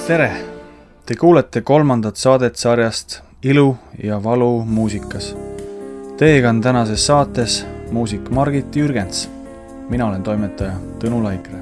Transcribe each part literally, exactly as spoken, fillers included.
Tere! Te kuulete kolmandat saadet sarjast Ilu ja valu muusikas. Teiega on tänases saates muusik Margit Jürgens. Mina olen toimetaja Tõnu Laikre.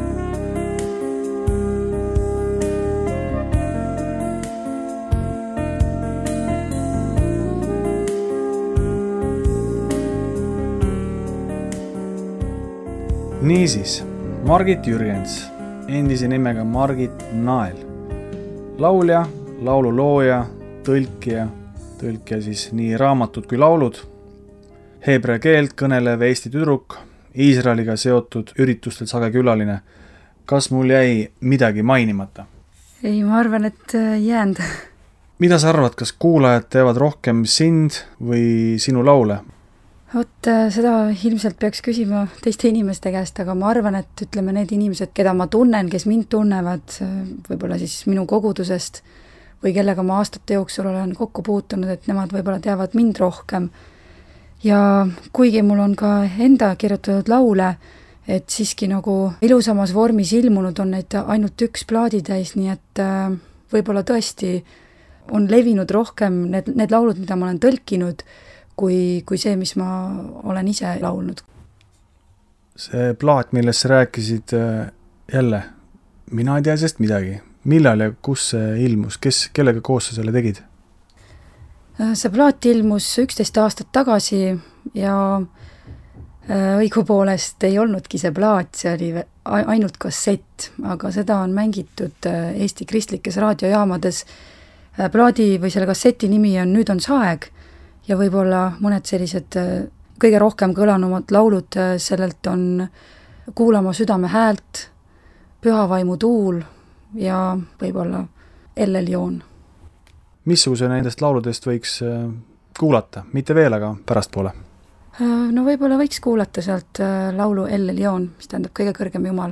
Niisiis, Margit Jürgens, endise nimega Margit Nael. Laulja, laululooja, tõlkija, tõlkija siis nii raamatud kui laulud, heebrea keelt kõnelev Eesti tüdruk, Iisraeliga seotud üritustel sage külaline. Kas mul jäi midagi mainimata? Ei, ma arvan, et jäänd. Mida sa arvad, kas kuulajad teevad rohkem sind või sinu laule? Vot seda ilmselt peaks küsima teiste inimeste käest, aga ma arvan, et ütleme need inimesed, keda ma tunnen, kes mind tunnevad, võib-olla siis minu kogudusest või kellega ma aastate jooksul olen kokku puutunud, et nemad võib-olla teavad mind rohkem. Ja kuigi mul on ka enda kirjutatud laule, et siiski nagu ilusamas vormis ilmunud on neid ainult üks plaaditäis, nii et võib-olla tõesti on levinud rohkem need, need laulud, mida ma olen tõlkinud, kui, kui see, mis ma olen ise laulnud. See plaat, millest sa rääkisid jälle, mina ei tea sest midagi. Millal ja kus see ilmus? Kes, kellega koos sa selle tegid? See plaat ilmus üksteist aastat tagasi ja õigupoolest ei olnudki see plaat, see oli ainult kassett, aga seda on mängitud Eesti kristlikes raadiojaamades. Plaadi või selle kasseti nimi on Nüüd on saeg ja võib-olla mõned sellised kõige rohkem kõlanumad laulud sellelt on Kuulama südame häält, Pühavaimu tuul ja võib-olla Ellel joon. Missuguse nendest lauludest võiks kuulata? Mitte veel, aga pärastpoole? No võib-olla võiks kuulata sealt laulu Ellel joon, mis tähendab kõige kõrgem Jumal.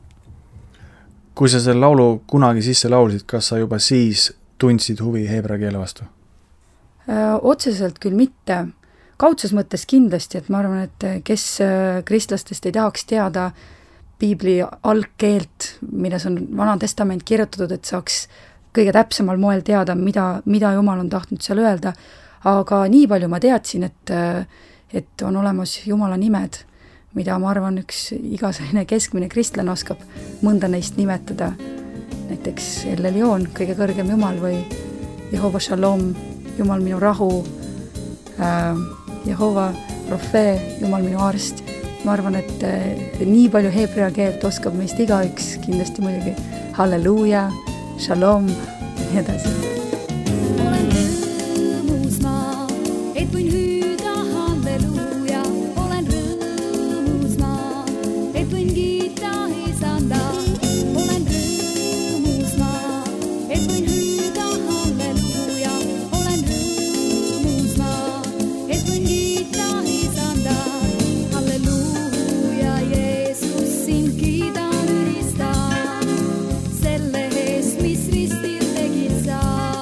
Kui sa selle laulu kunagi sisse laulsid, kas sa juba siis tundsid huvi heebrea keele vastu? Otseselt küll mitte. Kaudses mõttes kindlasti, et ma arvan, et kes kristlastest ei tahaks teada piibli algkeelt, milles on Vana Testament kirjutatud, et saaks kõige täpsemal moel teada, mida, mida Jumal on tahtnud seal öelda. Aga nii palju ma teadsin, et, et on olemas Jumala nimed, mida ma arvan üks igasugune keskmine kristlane oskab mõnda neist nimetada. Näiteks Ellel joon, kõige kõrgem Jumal või Jehova Shalom, Jumal minu rahu, äh, Jehova Rofe, Jumal minu arst. Ma arvan, et äh, nii palju heebrea keelt oskab meist igaüks, kindlasti muidugi halleluuja, shalom ja nii edasi. Olen rõõmus ma, et võin hüüda halleluuja. Olen rõõmus ma, et võin kiita isanda. Olen rõõmus ma, et võin hüüda halleluuja. Olen rõõmus ma, et võin kiita isanda. Halleluuja, Jeesus, sind kiidan ülistan. Selle eest, mis ristil tegid sa.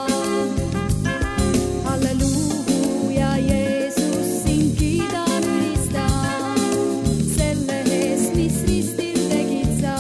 Halleluuja, Jeesus, sind kiidan ülistan. Selle eest, mis ristil tegid sa.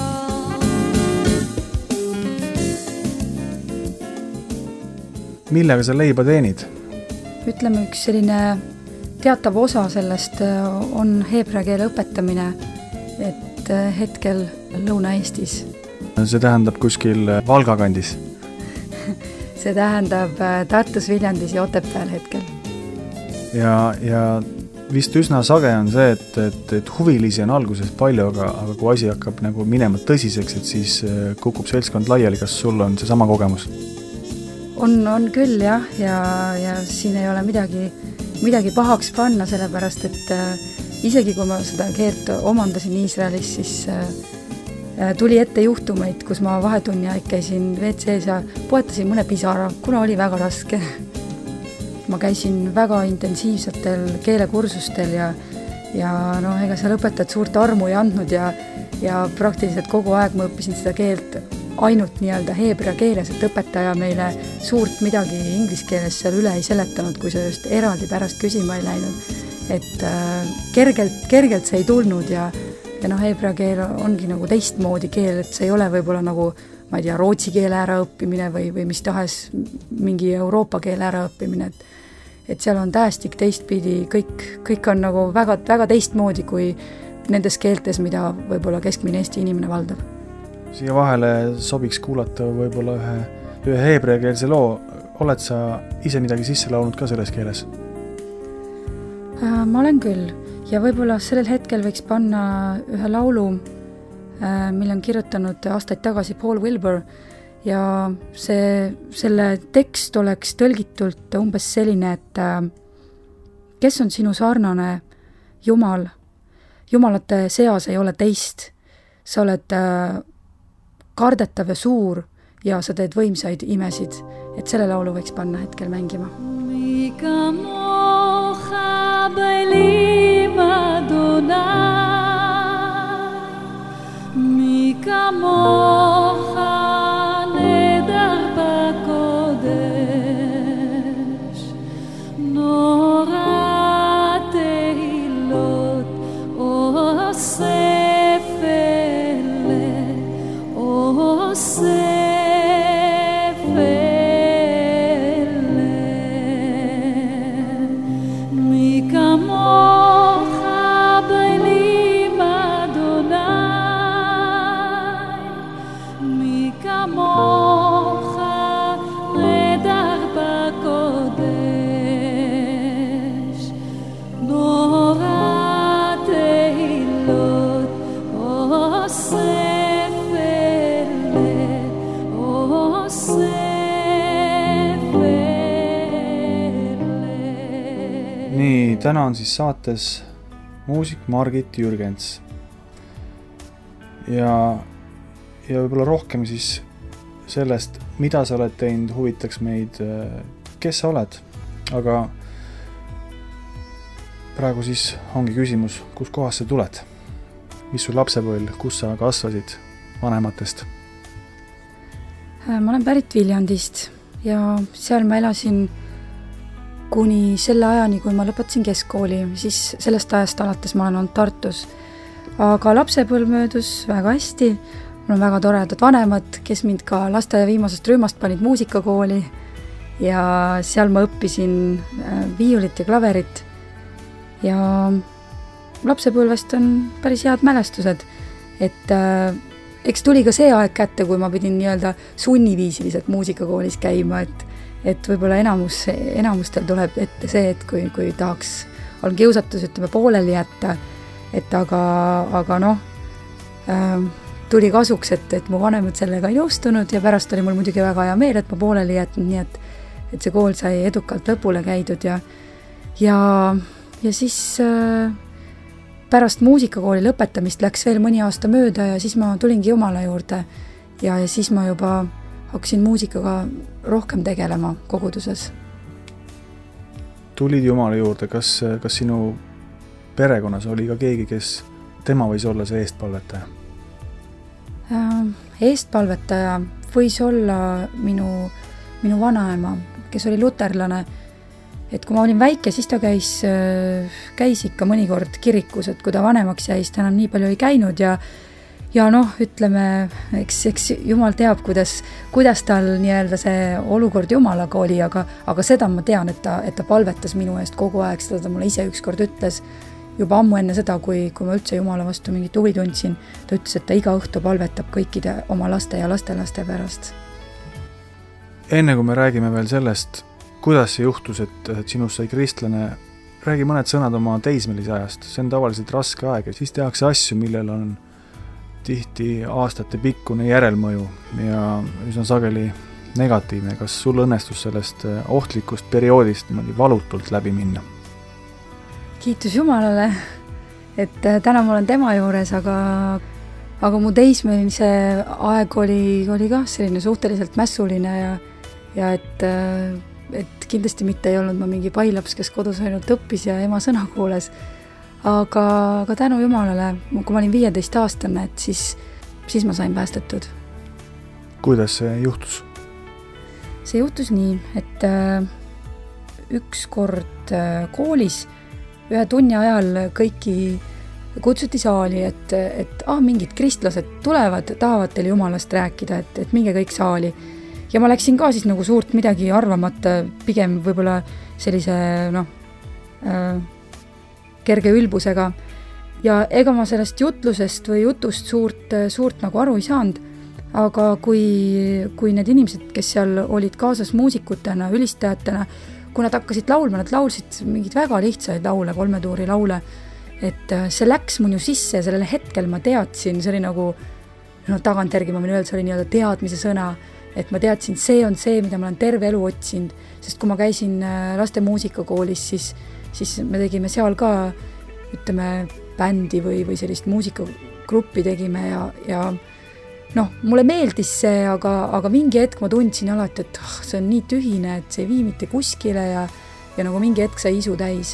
Millega sa leiba teenid? Ütleme, üks selline teatav osa sellest on heebrea keele õpetamine, et hetkel Lõuna-Eestis. See tähendab kuskil Valga kandis. See tähendab Tartus, Viljandis ja Otepääl hetkel. Ja, ja vist üsna sage on see, et, et, et huvilisi on alguses palju, aga, aga kui asi hakkab nagu minema tõsiseks, et siis kukub seltskond laiali. Kas sul on see sama kogemus? On, on küll jah, ja, ja siin ei ole midagi, midagi pahaks panna, sellepärast, et äh, isegi kui ma seda keelt omandasin Iisraelis, siis äh, tuli ette juhtumeid, kus ma vahetunni aeg käisin V C-s ja poetasin mõne pisara, kuna oli väga raske. Ma käisin väga intensiivsetel keelekursustel ja, ja no, ega seal õpetajad suurt armu ei andnud ja, ja praktiliselt kogu aeg ma õppisin seda keelt ainult nii-öelda heebrea keeles, et õpetaja meile suurt midagi inglise keeles seal üle ei seletanud, kui see just eraldi pärast küsima ei läinud. Et äh, kergelt, kergelt see ei tulnud ja, ja noh, heebrea keel ongi nagu teistmoodi keel, et see ei ole võib-olla nagu ma ei tea, rootsi keele äraõppimine või, või mis tahes mingi Euroopa keele äraõppimine, et et seal on tähestik teistpidi, kõik, kõik on nagu väga, väga teistmoodi kui nendes keeltes, mida võib-olla keskmine Eesti inimene valdab. Siia vahele sobiks kuulata võib-olla ühe, ühe heebreakeelse loo. Oled sa ise midagi sisse laulnud ka selles keeles? Ma olen küll ja võib-olla sellel hetkel võiks panna ühe laulu, mille on kirjutanud aastaid tagasi Paul Wilbur ja see, selle tekst oleks tõlgitult umbes selline, et kes on sinu sarnane Jumal? Jumalate seas ei ole teist. Sa oled kardetav ja suur ja sa teed võimsaid imesid. Et selle laulu võiks panna hetkel mängima. Mi kamocha belim Adonai Mi kamocha täna on siis saates muusik Margit Jürgens ja, ja võib-olla rohkem siis sellest, mida sa oled teinud, huvitaks meid, kes sa oled, aga praegu siis ongi küsimus, kus kohast sa tuled, mis sul lapsepõlv, kus sa kasvasid vanematest? Ma olen pärit Viljandist ja seal ma elasin kuni selle ajani, kui ma lõpetasin keskkooli, siis sellest ajast alates ma olen olnud Tartus. Aga lapsepõlv möödus väga hästi, mul on väga toredad vanemad, kes mind ka lasteaia viimasest rühmast panid muusikakooli ja seal ma õppisin viiulit ja klaverit ja lapsepõlvest on päris head mälestused, et äh, eks tuli ka see aeg kätte, kui ma pidin nii-öelda sunniviisiliselt muusikakoolis käima, et et võib-olla enamus, enamustel tuleb ette see, et kui, kui tahaks, on kiusatus, ütleme, pooleli jätta, et aga, aga noh, äh, tuli kasuks, et, et mu vanemad sellega ei nõustunud ja pärast oli mul muidugi väga hea meel, et ma pooleli jätnud, nii et, et see kool sai edukalt lõpule käidud ja, ja, ja siis äh, pärast muusikakooli lõpetamist läks veel mõni aasta mööda ja siis ma tulingi Jumala juurde ja, ja siis ma juba hakkasin muusikaga rohkem tegelema koguduses. Tulid Jumala juurde, kas, kas sinu perekonnas oli ka keegi, kes tema võis olla see eestpalvetaja? Eestpalvetaja võis olla minu, minu vanaema, kes oli luterlane. Et kui ma olin väike, siis ta käis, käis ikka mõnikord kirikus, et kui ta vanemaks jäi, siis ta enam nii palju ei käinud ja Ja noh, ütleme, eks, eks Jumal teab, kuidas, kuidas tal nii-öelda see olukord Jumalaga oli, aga, aga seda ma tean, et ta, et ta palvetas minu eest kogu aeg, seda ta mulle ise ükskord ütles juba ammu enne seda, kui, kui ma üldse Jumala vastu mingit huvi tundsin. Ta ütles, et ta iga õhtu palvetab kõikide oma laste ja lastelaste pärast. Enne kui me räägime veel sellest, kuidas see juhtus, et, et sinust sai kristlane, räägi mõned sõnad oma teismelise ajast. See on tavaliselt raske aeg ja siis tehakse asju, millel on tihti aastate pikkune järelmõju ja üsna sageli negatiivne. Kas sul õnnestus sellest ohtlikust perioodist valutult läbi minna? Kiitus Jumalale, et täna ma olen tema juures, aga, aga mu teismelise aeg oli, oli ka selline suhteliselt mässuline ja, ja et, et kindlasti mitte ei olnud ma mingi pailaps, kes kodus ainult õppis ja ema sõna kuules. Aga, aga tänu Jumalale, kui ma olin viieteist aastane, et siis, siis ma sain päästetud. Kuidas see juhtus? See juhtus nii, et üks kord koolis ühe tunni ajal kõiki kutsuti saali, et, et ah, mingid kristlased tulevad, tahavad teile Jumalast rääkida, et, et minge kõik saali. Ja ma läksin ka siis nagu suurt midagi arvamata, pigem võib-olla sellise noh, äh, kerge ülbusega. Ja ega ma sellest jutlusest või jutust suurt, suurt nagu aru ei saanud, aga kui, kui need inimesed, kes seal olid kaasas muusikutena, ülistajatena, kui nad hakkasid laulma, nad laulsid mingid väga lihtsaid laule, kolmetuuri laule, et see läks mun ju sisse ja sellel hetkel ma teadsin, see oli nagu, no tagantjärgi ma võin öelda, see oli nii-öelda teadmise sõna, et ma teadsin, see on see, mida ma olen terve elu otsinud, sest kui ma käisin laste muusikakoolis, siis, siis me tegime seal ka, ütleme, bändi või, või sellist muusikagruppi tegime ja, ja noh, mulle meeldis see, aga, aga mingi hetk ma tundsin alati, et oh, see on nii tühine, et see ei vii mitte kuskile ja, ja nagu mingi hetk sai isu täis.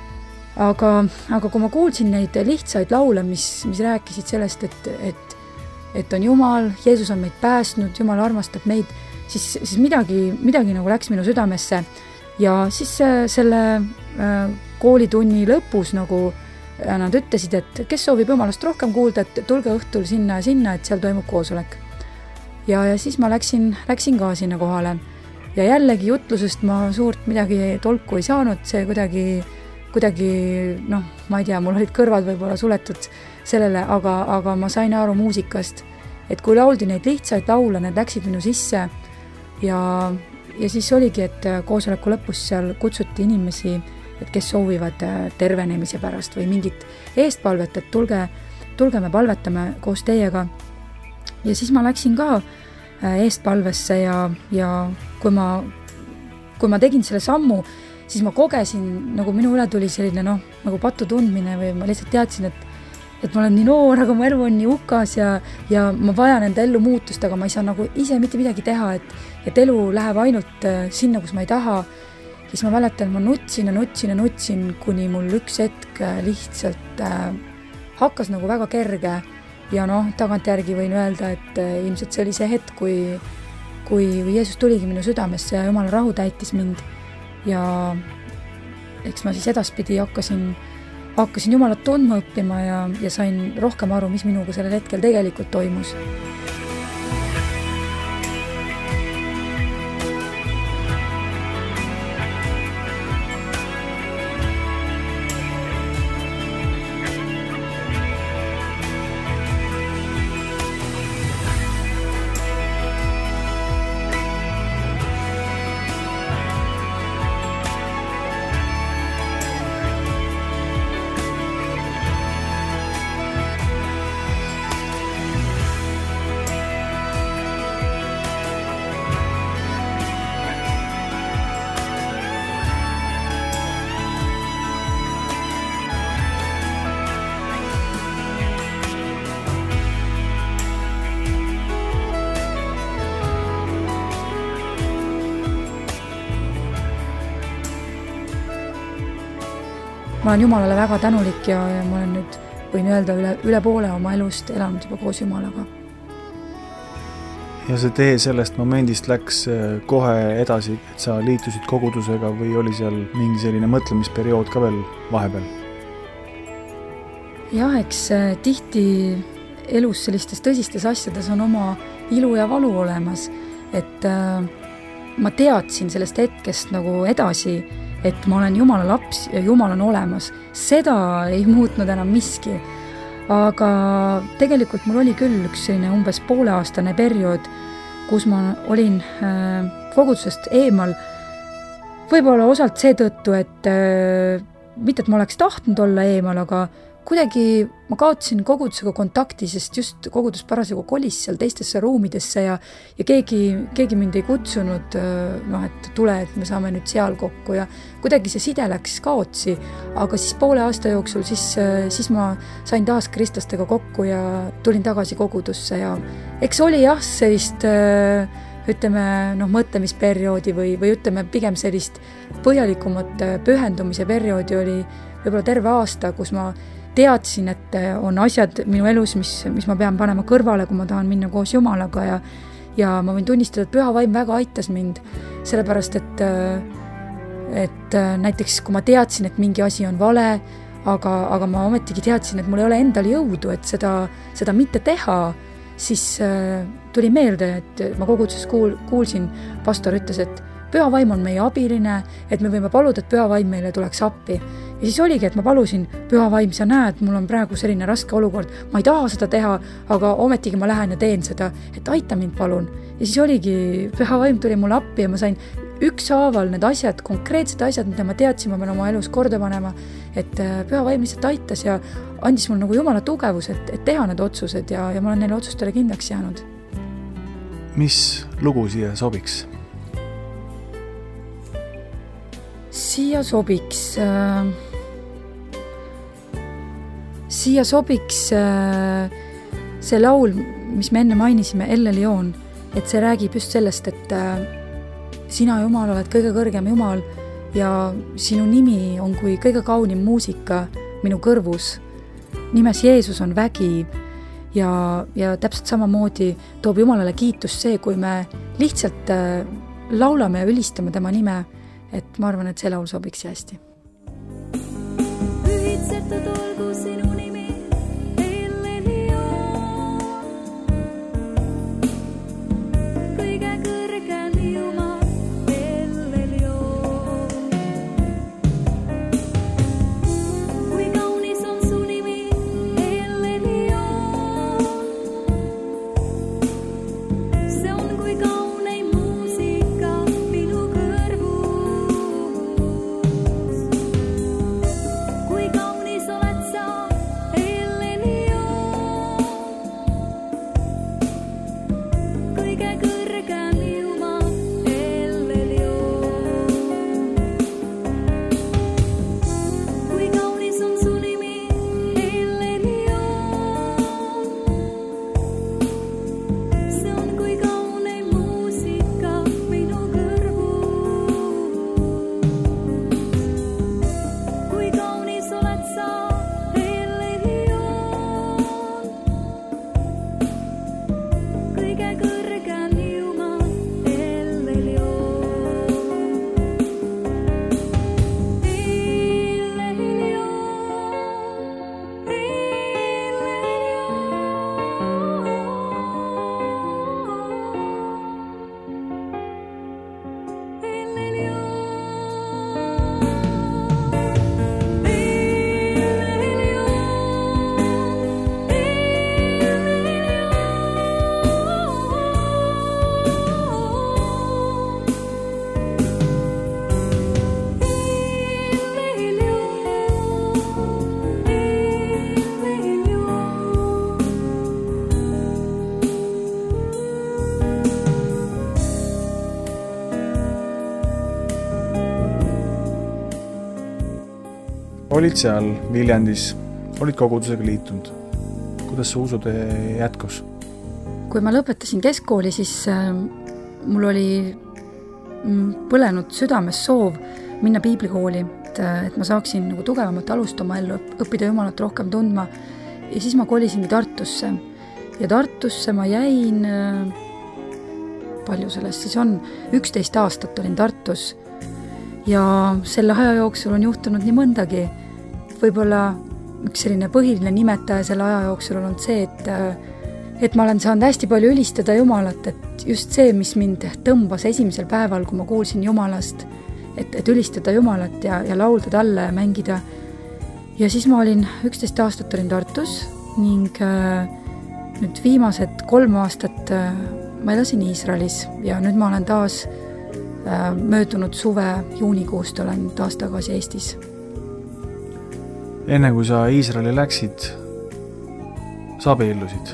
Aga, aga kui ma kuulsin neid lihtsaid laule, mis, mis rääkisid sellest, et, et, et on Jumal, Jeesus on meid päästnud, Jumal armastab meid, siis, siis midagi, midagi nagu läks minu südamesse. Ja siis selle koolitunni lõpus nagu nad ütlesid, et kes soovib Jumalast rohkem kuulda, et tulge õhtul sinna ja sinna, et seal toimub koosolek. Ja, ja siis ma läksin, läksin ka sinna kohale. Ja jällegi jutlusest ma suurt midagi tolku ei saanud, see kuidagi, kuidagi, noh, ma ei tea, mul olid kõrvad võib-olla suletud sellele, aga, aga ma sain aru muusikast, et kui lauldi neid lihtsaid laule, need läksid minu sisse ja, ja siis oligi, et koosoleku lõpus seal kutsuti inimesi, et kes soovivad tervenemise pärast või mingit eestpalvet, et tulge, tulge me palvetame koos teiega. Ja siis ma läksin ka eestpalvesse ja, ja kui ma, kui ma tegin selle sammu, siis ma kogesin, nagu minu üle tuli selline noh, nagu patu tundmine või ma lihtsalt teadsin, et, et ma olen nii noor, aga mu elu on nii hukas ja, ja ma vajan enda ellu muutust, aga ma ei saa nagu ise mitte midagi teha, et, et elu läheb ainult sinna, kus ma ei taha. Siis ma mäletan, ma nutsin ja nutsin ja nutsin, kuni mul üks hetk lihtsalt äh, hakkas nagu väga kerge ja noh, tagantjärgi võin öelda, et äh, ilmselt see oli see hetk, kui, kui Jeesus tuligi minu südamesse ja Jumala rahu täitis mind ja eks ma siis edaspidi hakkasin, hakkasin Jumalat tundma õppima ja, ja sain rohkem aru, mis minuga sellel hetkel tegelikult toimus. Ma olen Jumalale väga tänulik ja, ja ma olen nüüd, võin öelda, üle, üle poole oma elust elanud juba koos Jumalaga. Ja see tee sellest momendist läks kohe edasi, et sa liitusid kogudusega või oli seal mingi selline mõtlemisperiood ka veel vahepeal? Jah, eks tihti elus sellistes tõsistes asjades on oma ilu ja valu olemas, et äh, ma teadsin sellest hetkest nagu edasi, et ma olen Jumala laps ja Jumal on olemas. Seda ei muutnud enam miski. Aga tegelikult mul oli küll üks selline umbes pooleaastane periood, kus ma olin äh, kogudusest eemal. Võib-olla osalt seetõttu, et äh, mitte, et ma oleks tahtnud olla eemal, aga kuidagi ma kaotasin kogudusega kontakti, sest just kogudus parasjagu kolis seal teistesse ruumidesse ja, ja keegi, keegi mind ei kutsunud, noh, et tule, et me saame nüüd seal kokku ja kuidagi see side läks kaotsi, aga siis poole aasta jooksul siis, siis ma sain taas kristlastega kokku ja tulin tagasi kogudusse ja eks oli jah sellist, ütleme, noh, mõtlemisperioodi või, või ütleme pigem sellist põhjalikumat pühendumise perioodi oli võib-olla terve aasta, kus ma teadsin, et on asjad minu elus, mis, mis ma pean panema kõrvale, kui ma tahan minna koos Jumalaga ja, ja ma võin tunnistada, et Püha Vaim väga aitas mind, sellepärast et, et näiteks kui ma teadsin, et mingi asi on vale, aga, aga ma ometigi teadsin, et mul ei ole endal jõudu, et seda, seda mitte teha, siis äh, tuli meelde, et ma kogudusest kuul, kuulsin, pastor ütles, et püha vaim on meie abiline, et me võime paluda, et püha vaim meile tuleks appi. Ja siis oligi, et ma palusin, püha vaim, sa näed, mul on praegu selline raske olukord, ma ei taha seda teha, aga ometigi ma lähen ja teen seda, et aita mind palun. Ja siis oligi, püha vaim tuli mulle appi ja ma sain ükshaaval need asjad, konkreetsed asjad, mida ma teadsin, ma pean oma elus korda panema, et püha vaim lihtsalt aitas ja andis mul nagu jumala tugevus, et, et teha need otsused ja, ja ma olen neile otsustele kindlaks jäänud. Mis lugu siia sobiks? Siia sobiks äh, siia sobiks äh, see laul, mis me enne mainisime, Elle Lion, et see räägib just sellest, et äh, sina, Jumal, oled kõige kõrgem Jumal ja sinu nimi on kui kõige kaunim muusika minu kõrvus. Nimes Jeesus on vägi ja, ja täpselt samamoodi toob Jumalale kiitust see, kui me lihtsalt äh, laulame ja ülistame tema nime, et ma arvan, et see laul sobiks hästi. Ühitsetud olgu sinu nimi, Elle Lion. Kõige kõrgem Jumal, Elle Lion. Kui kaunis on su nimi, Elle Lion. See on kui kauneim muusika minu kõrvu. Kui kaunis oled sa, Elle Lion. Kõige kõrgem Jumal, Elle Lion. Kui kaunis on su nimi, Elle Lion. See on kui kauneim muusika minu kõrvu. Kui kaunis oled sa, Elle Lion. Kõige kõrgem Jumal, Elle Lion. Elle Lion, Elle Lion. Olid seal Viljandis, olid kogudusega liitunud. Kuidas see usutee jätkus? Kui ma lõpetasin keskkooli, siis äh, mul oli mm, põlenud südames soov minna piiblikooli, et, et ma saaksin nagu tugevamat alust oma ellu, õppida Jumalat rohkem tundma. Ja siis ma kolisingi Tartusse. Ja Tartusse ma jäin, äh, palju sellest siis on, üksteist aastat olin Tartus. Ja selle aja jooksul on juhtunud nii mõndagi. Võib-olla üks selline põhiline nimetaja selle aja jooksul on see, et, et ma olen saanud hästi palju ülistada Jumalat, et just see, mis mind tõmbas esimesel päeval, kui ma kuulsin Jumalast, et, et ülistada Jumalat ja, ja laulda talle ja mängida. Ja siis ma olin üksteist aastat olin Tartus ning äh, nüüd viimased kolm aastat äh, ma elasin Iisraelis ja nüüd ma olen taas äh, möödunud suve juunikuust olen taas tagasi Eestis. Enne kui sa Iisraeli läksid, sa abiellusid.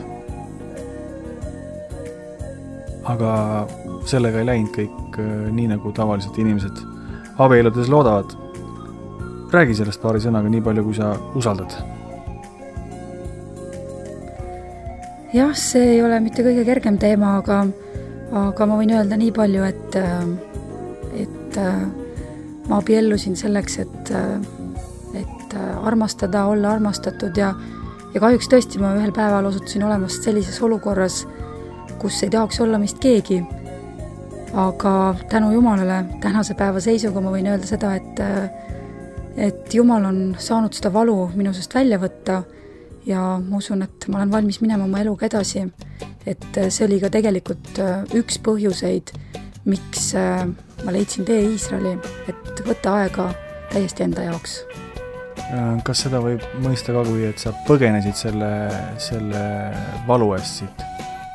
Aga sellega ei läinud kõik nii, nagu tavaliselt inimesed abielludes loodavad. Räägi sellest paari sõnaga nii palju, kui sa usaldad. Jah, see ei ole mitte kõige kergem teema, aga, aga ma võin öelda nii palju, et, et ma abiellusin selleks, et armastada, olla armastatud ja, ja kahjuks tõesti ma ühel päeval osutusin olemas sellises olukorras, kus ei tahaks olla mist keegi. Aga tänu Jumalale tänase päeva seisuga ma võin öelda seda, et, et Jumal on saanud seda valu minusest välja võtta ja ma usun, et ma olen valmis minema oma eluga edasi. Et see oli ka tegelikult üks põhjuseid, miks ma leidsin tee Iisraeli, et võtta aega täiesti enda jaoks. Kas seda võib mõista ka, kui et sa põgenesid selle, selle valu eest siit?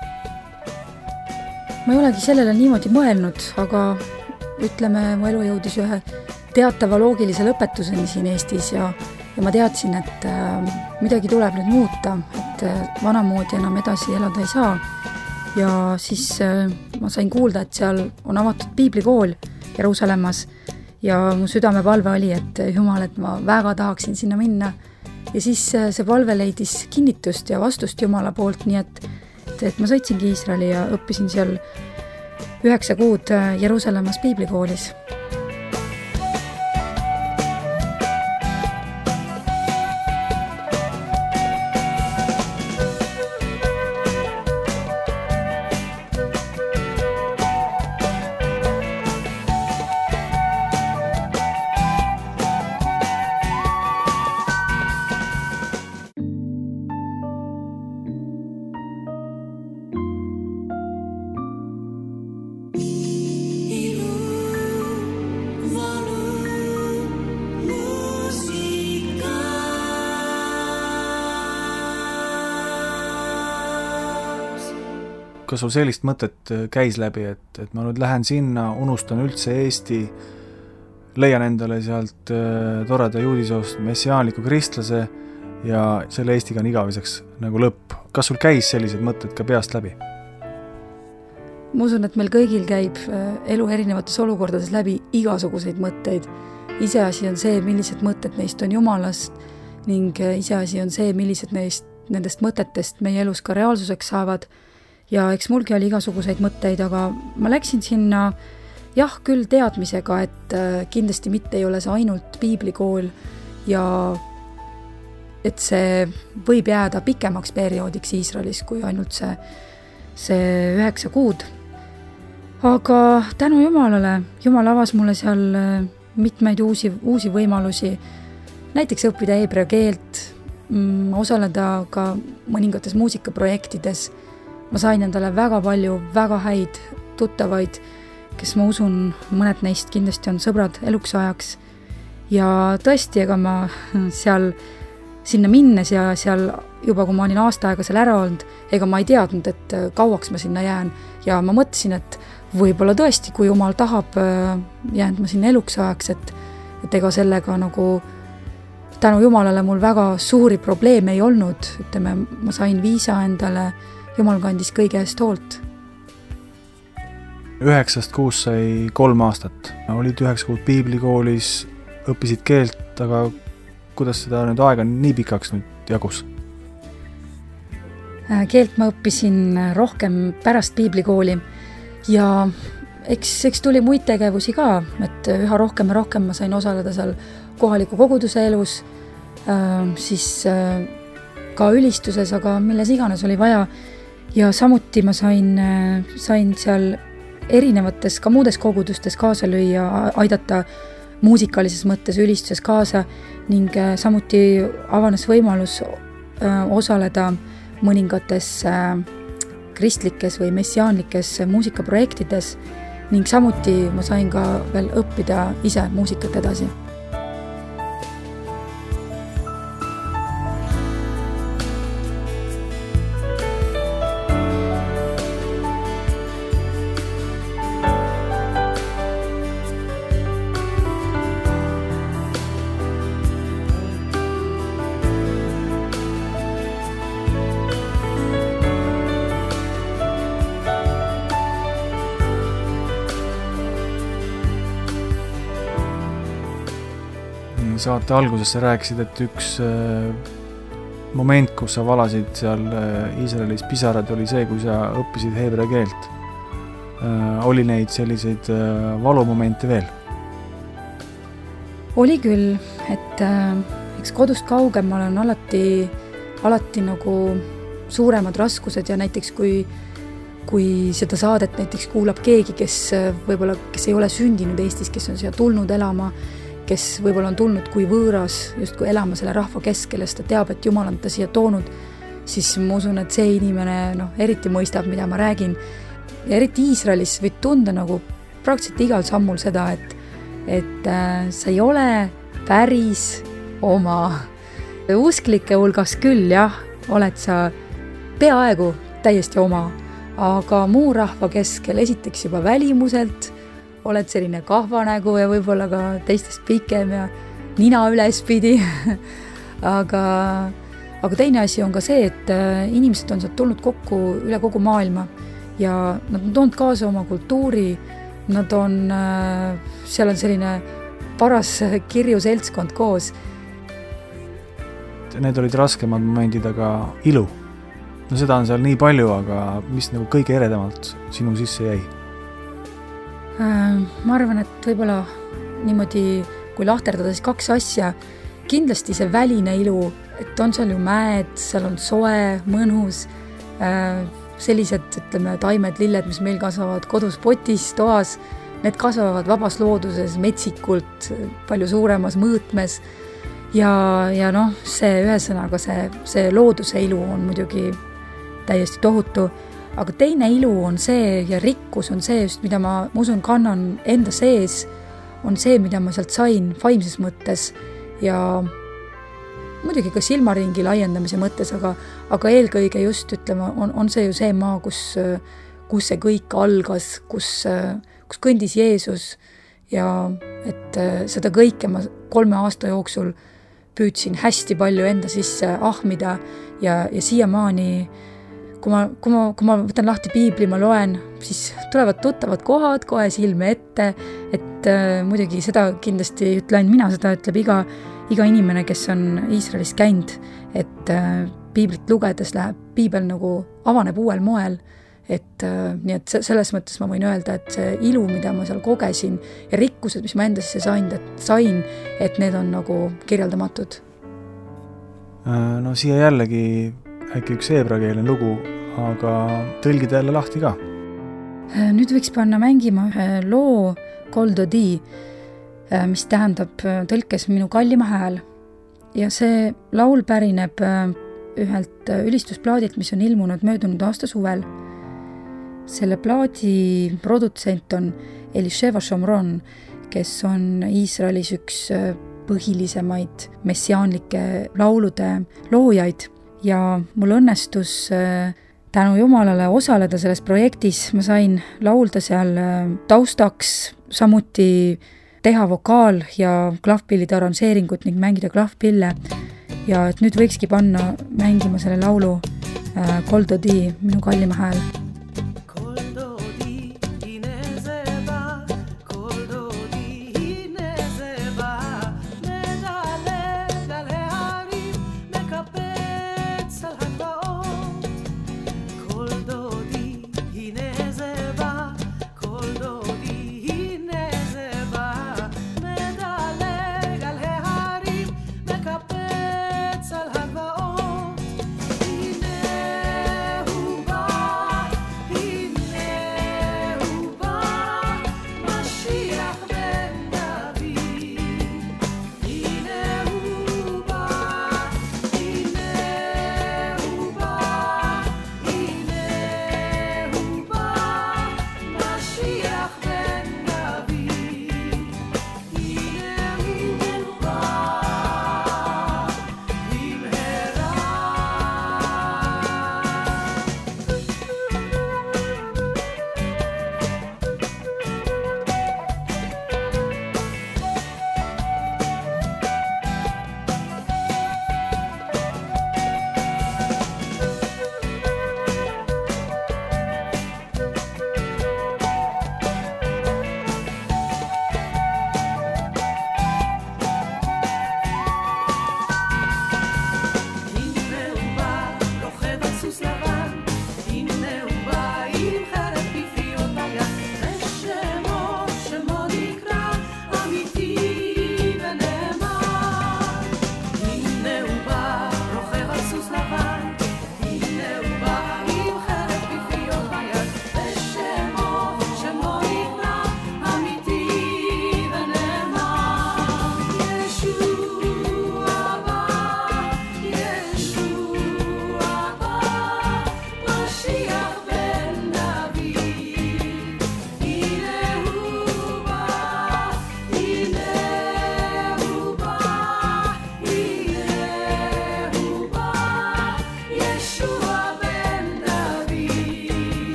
Ma ei olegi sellele niimoodi mõelnud, aga ütleme, mu elu jõudis ühe teatava loogilise lõpetuseni siin Eestis ja, ja ma teadsin, et äh, midagi tuleb nüüd muuta, et äh, vanamoodi enam edasi elada ei saa. Ja siis äh, ma sain kuulda, et seal on avatud piiblikool Jeruusalemmas ja mu südamepalve oli, et Jumal, et ma väga tahaksin sinna minna. Ja siis äh, see palve leidis kinnitust ja vastust Jumala poolt, nii et, et, et ma sõitsingi Iisraeli ja õppisin seal üheksa kuud Jeruusalemmas piiblikoolis. Kas sul sellist mõtet käis läbi, et, et ma nüüd lähen sinna, unustan üldse Eesti, leian endale sealt toreda juudisoost messiaanliku kristlase ja selle Eestiga on igaveseks nagu lõpp. Kas sul käis sellised mõtted ka peast läbi? Ma usun, et meil kõigil käib elu erinevates olukordades läbi igasuguseid mõtteid. Iseasi on see, millised mõtted neist on Jumalast ning iseasi on see, millised neist, nendest mõtetest meie elus ka reaalsuseks saavad. Ja eks mulgi oli igasuguseid mõtteid, aga ma läksin sinna jah küll teadmisega, et kindlasti mitte ei ole see ainult piiblikool ja et see võib jääda pikemaks perioodiks Iisraelis kui ainult see, see üheksa kuud. Aga tänu Jumalale, Jumal avas mulle seal mitmeid uusi, uusi võimalusi, näiteks õppida heebrea keelt, osaleda ka mõningates muusikaprojektides. Ma sain endale väga palju, väga häid tuttavaid, kes ma usun, mõned neist kindlasti on sõbrad eluks ajaks. Ja tõesti, ega ma seal sinna minnes ja seal juba, kui ma olin aasta aega seal ära olnud, ega ma ei teadnud, et kauaks ma sinna jään. Ja ma mõtlesin, et võib-olla tõesti, kui Jumal tahab, jäänud ma sinna eluks ajaks, et, et ega sellega nagu tänu Jumalale mul väga suuri probleeme ei olnud. Ütleme, ma sain viisa endale, Jumal kandis kõige eest hoolt. Üheksast kuus sai kolm aastat. Olid üheksa kuud piiblikoolis, õppisid keelt, aga kuidas seda nüüd aega nii pikaks nüüd jagus? Keelt ma õppisin rohkem pärast piiblikooli ja eks, eks tuli muid tegevusi ka, et üha rohkem ja rohkem ma sain osaleda seal kohaliku koguduse elus, siis ka ülistuses, aga milles iganes oli vaja. Ja samuti ma sain, sain seal erinevates ka muudes kogudustes kaasa lüüa, aidata muusikalises mõttes ülistuses kaasa ning samuti avanes võimalus osaleda mõningates kristlikes või messiaanlikes muusikaprojektides ning samuti ma sain ka veel õppida ise muusikat edasi. Saate alguses sa rääkisid, et üks moment, kus sa valasid seal Iisraelis pisarad, oli see, kui sa õppisid heebrea keelt. Oli neid selliseid valumomente veel? Oli küll, et eks kodust kaugemal on alati, alati nagu suuremad raskused ja näiteks kui, kui seda saadet näiteks kuulab keegi, kes võib-olla, kes ei ole sündinud Eestis, kes on siia tulnud elama kes võib-olla on tulnud kui võõras justkui elama selle rahva keskel, sest ta teab, et Jumal on ta siia toonud, siis ma usun, et see inimene noh, eriti mõistab, mida ma räägin. Ja eriti Iisraelis võid tunda nagu praktiliselt igal sammul seda, et, et äh, sa ei ole päris oma usklike hulgas küll, jah, oled sa peaaegu täiesti oma, aga muu rahva keskel esiteks juba välimuselt oled selline kahvanägu ja võib-olla ka teistest pikem ja nina ülespidi. aga, aga teine asi on ka see, et inimesed on sealt tulnud kokku üle kogu maailma ja nad on toonud kaasa oma kultuuri, nad on, seal on selline paras kirju seltskond koos. Need olid raskemad momendid, aga ilu. No seda on seal nii palju, aga mis nagu kõige eredamalt sinu sisse jäi? Ma arvan, et võib-olla niimoodi, kui lahterdada siis kaks asja, kindlasti see väline ilu, et on seal ju mäed, seal on soe, mõnus, sellised, ütleme, taimed, lilled, mis meil kasvavad kodus potis, toas, need kasvavad vabas looduses metsikult, palju suuremas mõõtmes ja, ja noh, see ühesõnaga see, see looduse ilu on muidugi täiesti tohutu, aga teine ilu on see ja rikkus on see just, mida ma, ma usun, kannan enda sees, on see, mida ma sealt sain vaimses mõttes ja muidugi ka silmaringi laiendamise mõttes, aga, aga eelkõige just, ütleme, on, on see ju see maa, kus, kus see kõik algas, kus, kus kõndis Jeesus ja et seda kõike ma kolme aasta jooksul püüdsin hästi palju enda sisse ahmida ja, ja siiamaani Kui ma, kui, ma, kui ma võtan lahti piibli, ma loen, siis tulevad tuttavad kohad kohe silme ette, et äh, muidugi seda kindlasti ütle ainult mina, seda ütleb iga, iga inimene, kes on Iisraelis käinud, et äh, piiblit lugedes läheb piibel nagu avaneb uuel moel, et äh, nii et selles mõttes ma võin öelda, et see ilu, mida ma seal kogesin ja rikkused, mis ma endasse sain, et, sain, et need on nagu kirjeldamatud. No siia jällegi äkki üks heebrakeelne lugu, aga tõlgida jälle lahti ka. Nüüd võiks panna mängima ühe loo Kol Dodi, mis tähendab tõlkes minu kallima hääl. Ja see laul pärineb ühelt ülistusplaadilt, mis on ilmunud möödunud aasta suvel. Selle plaadi produtsent on Elisheva Shomron, kes on Iisraelis üks põhilisemaid messiaanlike laulude loojaid. Ja mul õnnestus tänu Jumalale osaleda selles projektis, ma sain laulda seal taustaks, samuti teha vokaal- ja klahvpillide arranžeeringut ning mängida klahvpille ja et nüüd võikski panna mängima selle laulu Kol Dodi, minu kallima hääl.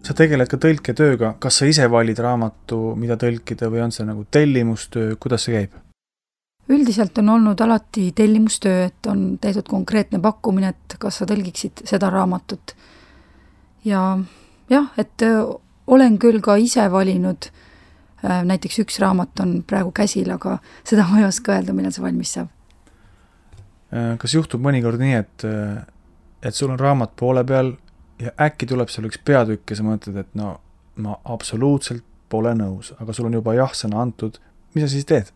sa tegeled ka tõlketööga, kas sa ise valid raamatu, mida tõlkida või on see nagu tellimustöö, kuidas see käib? Üldiselt on olnud alati tellimustöö, et on tehtud konkreetne pakkumine, et kas sa tõlgiksid seda raamatut. Ja jah, et olen küll ka ise valinud, näiteks üks raamat on praegu käsil, aga seda ma ei oska öelda, millal see valmis saab. Kas juhtub mõnikord nii, et, et sul on raamat poole peal ja äkki tuleb seal üks peatükk ja sa mõtled, et no ma absoluutselt pole nõus, aga sul on juba jah-sõna antud, mis sa siis teed?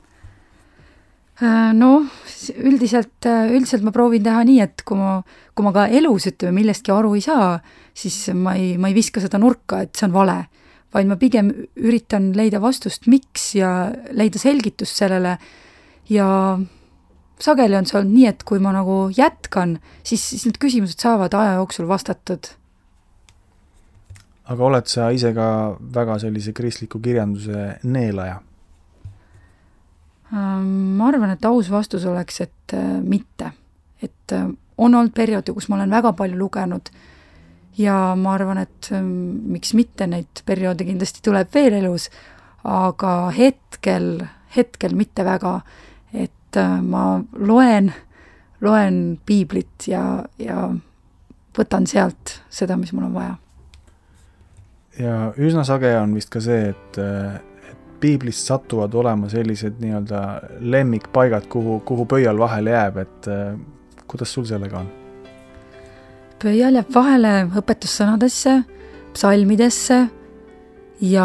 No, üldiselt, üldiselt ma proovin teha nii, et kui ma, kui ma ka elus ütleme millestki aru ei saa, siis ma ei, ma ei viska seda nurka, et see on vale, vaid ma pigem üritan leida vastust, miks ja leida selgitust sellele ja sageli on see olnud nii, et kui ma nagu jätkan, siis, siis need küsimused saavad aja jooksul vastatud. Aga oled sa ise ka väga sellise kristliku kirjanduse neelaja? Ma arvan, et aus vastus oleks, et mitte. Et on olnud perioodi, kus ma olen väga palju lugenud ja ma arvan, et miks mitte, neid perioode kindlasti tuleb veel elus, aga hetkel, hetkel mitte väga, et ma loen, loen piiblit ja, ja võtan sealt seda, mis mul on vaja. Ja üsna sage on vist ka see, et piiblist satuvad olema sellised nii-öelda lemmikpaigad, kuhu, kuhu pöial vahele jääb, et kuidas sul sellega on? Pöial jääb vahele õpetussõnadesse, psalmidesse ja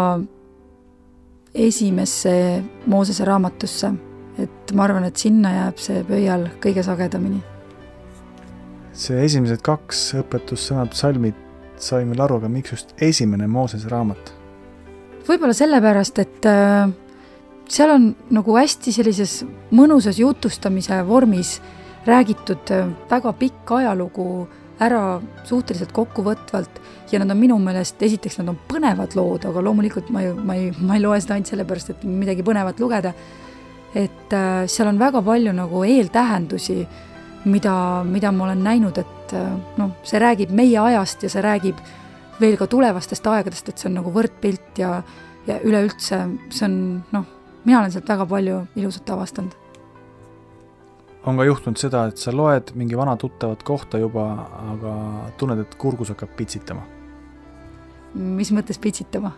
esimesse Moosese raamatusse. Et ma arvan, et sinna jääb see pöial kõige sagedamini. See esimesed kaks õpetussõnad, psalmid sai meil aru, aga miks just esimene Moosese raamat? Võib-olla sellepärast, et äh, seal on nagu hästi sellises mõnusas jutustamise vormis räägitud äh, väga pikk ajalugu ära suhteliselt kokkuvõtvalt ja nad on minu meelest, esiteks nad on põnevad lood, aga loomulikult ma, ei, ma, ei, ma ei loe seda ainult sellepärast, et midagi põnevat lugeda, et äh, seal on väga palju nagu eeltähendusi, mida, mida ma olen näinud, et äh, no, see räägib meie ajast ja see räägib veel ka tulevastest aegadest, et see on nagu võrdpilt ja, ja üleüldse see on, noh, mina olen sealt väga palju ilusat avastanud. On ka juhtunud seda, et sa loed mingi vana tuttavat kohta juba, aga tunned, et kurgus hakkab pitsitama? Mis mõttes pitsitama?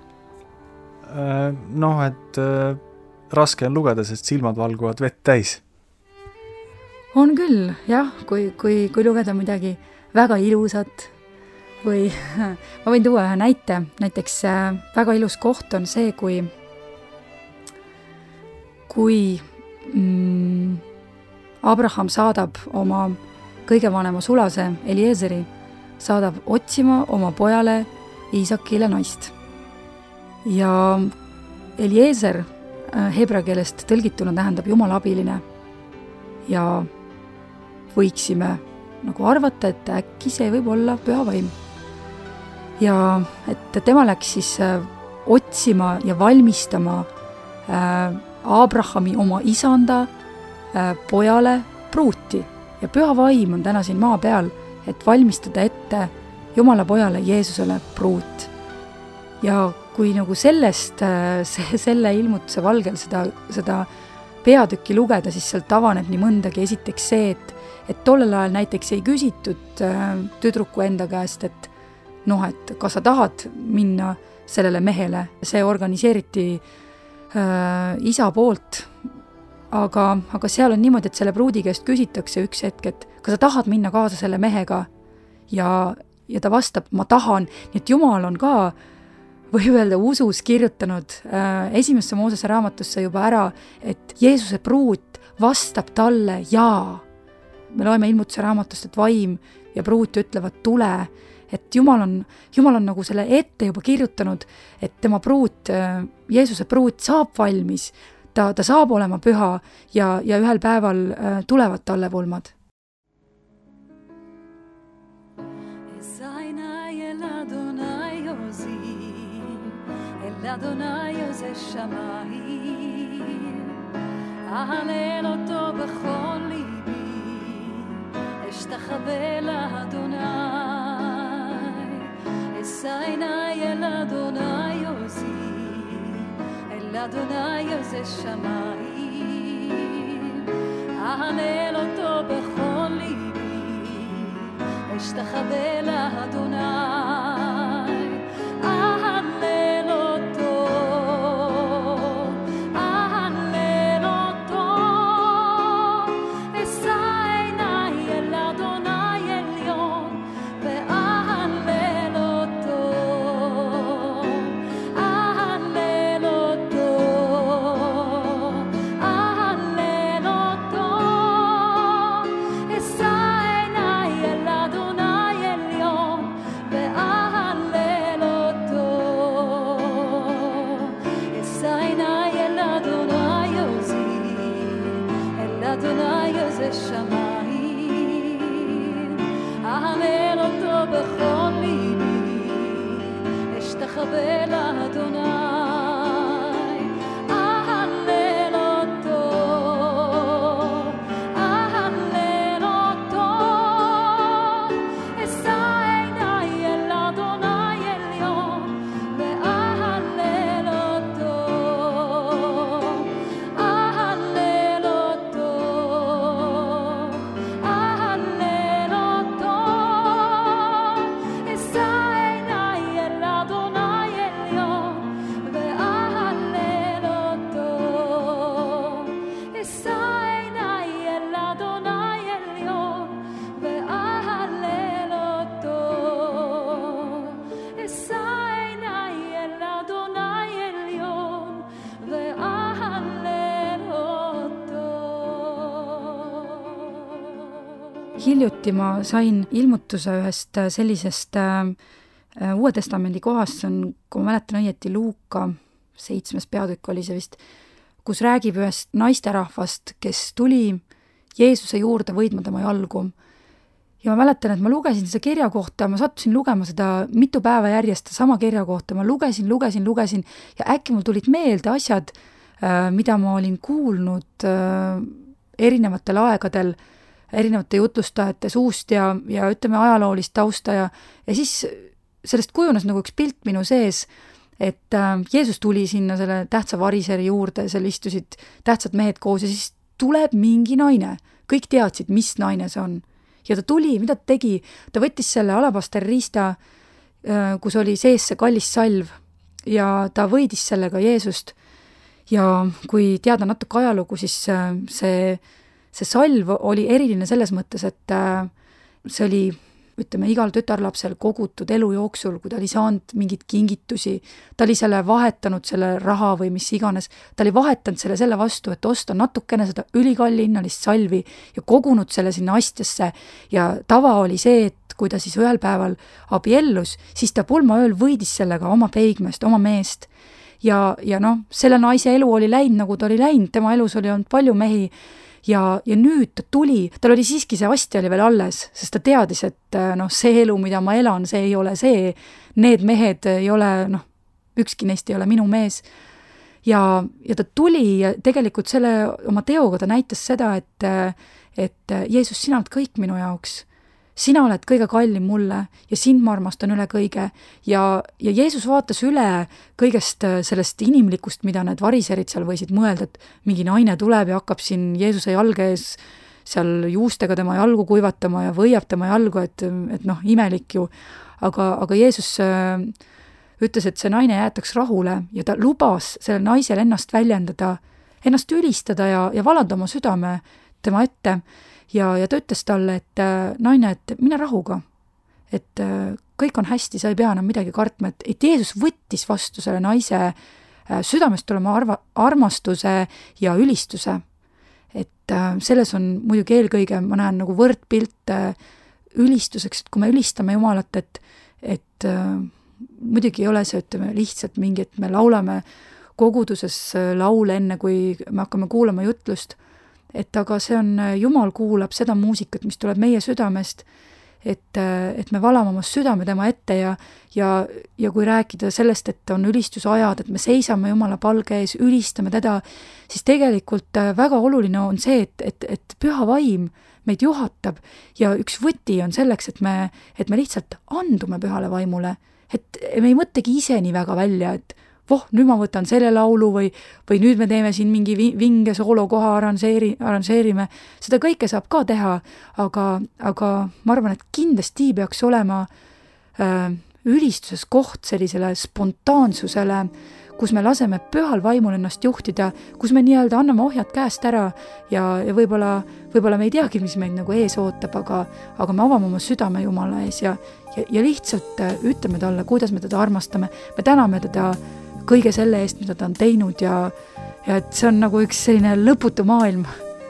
Noh, et raske on lugeda, sest silmad valguvad vett täis. On küll, jah, kui, kui, kui lugeda midagi väga ilusat, või ma võin tuua ühe näite, näiteks väga ilus koht on see, kui kui mm, Abraham saadab oma kõige vanema sulase Eliezeri, saadab otsima oma pojale Iisakile naist. Ja Eliezer hebra keelest tõlgituna tähendab Jumala abiline ja võiksime nagu arvata, et äkki see võib olla püha vaim. Ja et tema läks siis otsima ja valmistama Abrahami oma isanda pojale pruuti. Ja püha vaim on täna siin maa peal, et valmistada ette Jumala pojale Jeesusele pruut. Ja kui nagu sellest, selle ilmutuse valgel seda, seda peatükki lugeda, siis sealt avaneb nii mõndagi. Esiteks see, et, et tollel ajal näiteks ei küsitud tüdruku enda käest, et noh, et kas sa tahad minna sellele mehele, see organiseeriti äh, isa poolt, aga, aga seal on niimoodi, et selle pruudi käest küsitakse üks hetk, et kas sa tahad minna kaasa selle mehega ja, ja ta vastab, ma tahan, nii et Jumal on ka, võib öelda, usus kirjutanud äh, esimesse Moosese raamatusse juba ära, et Jeesuse pruut vastab talle jaa. Me loeme ilmutuse raamatust, et vaim ja pruut ütlevad tule, et Jumal on, Jumal on nagu selle ette juba kirjutanud, et tema pruut, Jeesuse pruut saab valmis, ta, ta saab olema püha ja, ja ühel päeval tulevad talle pulmad. אהלל אותו בכל ליבי, אשתחווה לאדוני. אשא עיניי אל אדוני עוזי, אל אדוני עוז שמיים, אהלל אותו בכל ליבי, אשתחווה לאדוני, אהלל אותו, אהלל אותו, אשא עיניי אל אדוני עליון, ואהלל אותו, אהלל אותו, אהלל אותו, אשא עיניי אל אדוני עליון, ואהלל אותו, אשא עיניי אל אדוני עוזי, אל אדוני עוז שמיים, אהלל אותו בכל ליבי, אשתחווה לאדוני, אהלל אותו, אהלל אותו, אשא עיניי אל אדוני עליון, ואהלל אותו, אהלל אותו, אהלל אותו, אשא עיניי אל אדוני עליון, ואהלל אותו, אשא עיניי אל אדוני עליון, ואהלל אותו, אשא עיניי אל אדוני עליון, ואהלל אותו. hiljuti ma sain ilmutuse ühest sellisest äh, Uue Testamendi kohast, see on, kui ma mäletan õieti, Luuka seitsmes peatükk oli see vist, kus räägib ühest naisterahvast, kes tuli Jeesuse juurde võidma tema jalgu. Ja ma mäletan, et ma lugesin seda kirja kohta, ma sattusin lugema seda mitu päeva järjest sama kirja kohta, ma lugesin, lugesin, lugesin ja äkki mul tulid meelde asjad, äh, mida ma olin kuulnud äh, erinevatel aegadel, erinevate jutlustajate suust ja, ja ütleme ajaloolist tausta ja, ja siis sellest kujunes nagu üks pilt minu sees, et äh, Jeesus tuli sinna selle tähtsa variseri juurde, seal istusid tähtsad mehed koos ja siis tuleb mingi naine. Kõik teadsid, mis naine see on. Ja ta tuli, mida ta tegi? Ta võttis selle alabasterriista, äh, kus oli sees see kallis salv ja ta võidis sellega Jeesust. Ja kui teada natuke ajalugu, siis äh, see See salv oli eriline selles mõttes, et äh, see oli, ütleme, igal tütarlapsel kogutud elu jooksul, kui ta oli saanud mingid kingitusi, ta oli selle vahetanud, selle raha või mis iganes, ta oli vahetanud selle selle vastu, et osta natukene seda ülikalli hinnalist salvi ja kogunud selle sinna astjasse ja tava oli see, et kui ta siis ühel päeval abiellus, siis ta pulmaööl võidis sellega oma peigmeest, oma meest ja, ja noh, selle naise elu oli läinud, nagu ta oli läinud, tema elus oli olnud palju mehi. Ja, ja nüüd ta tuli, tal oli siiski see astja oli veel alles, sest ta teadis, et noh, see elu, mida ma elan, see ei ole see, need mehed ei ole, noh, ükski neist ei ole minu mees. Ja, ja ta tuli ja tegelikult selle oma teoga ta näitas seda, et, et Jeesus, sina oled kõik minu jaoks. Sina oled kõige kallim mulle ja sind ma armastan üle kõige ja, ja Jeesus vaatas üle kõigest sellest inimlikust, mida need variserid seal võisid mõelda, et mingi naine tuleb ja hakkab siin Jeesuse jalge ees seal juustega tema jalgu kuivatama ja võiab tema jalgu, et, et noh, imelik ju. Aga, aga Jeesus äh, ütles, et see naine jäetaks rahule ja ta lubas selle naisel ennast väljendada, ennast ülistada ja, ja valada oma südame tema ette. Ja, ja ta ütles talle, et äh, naine, et mine rahuga, et äh, kõik on hästi, sa ei pea enam midagi kartma, et, et Jeesus võttis vastu selle naise äh, südamest tulema arva, armastuse ja ülistuse. Et äh, selles on muidugi eelkõige, ma näen nagu võrdpilt äh, ülistuseks, et kui me ülistame Jumalat, et, et äh, muidugi ei ole see, ütleme, lihtsalt mingi, et me laulame koguduses äh, laule enne, kui me hakkame kuulama jutlust, et aga see on, Jumal kuulab seda muusikat, mis tuleb meie südamest, et, et me valame oma südame tema ette ja, ja, ja kui rääkida sellest, et on ülistusajad, et me seisame Jumala palge ees, ülistame teda, siis tegelikult väga oluline on see, et, et, et püha vaim meid juhatab ja üks võti on selleks, et me, et me lihtsalt andume pühale vaimule, et me ei mõtlegi ise nii väga välja, et voh, nüüd ma võtan selle laulu või, või nüüd me teeme siin mingi vinge soolokoha arranžeeri, arranžeerime. Seda kõike saab ka teha, aga, aga ma arvan, et kindlasti peaks olema äh, ülistuses koht sellisele spontaansusele, kus me laseme pühal vaimul ennast juhtida, kus me nii-öelda anname ohjad käest ära ja, ja võib-olla, võib-olla me ei teagi, mis meid nagu ees ootab, aga, aga me avame oma südame Jumala ees ja, ja, ja lihtsalt ütleme talle, kuidas me teda armastame. Me täname teda kõige selle eest, mida ta on teinud ja, ja et see on nagu üks selline lõputu maailm.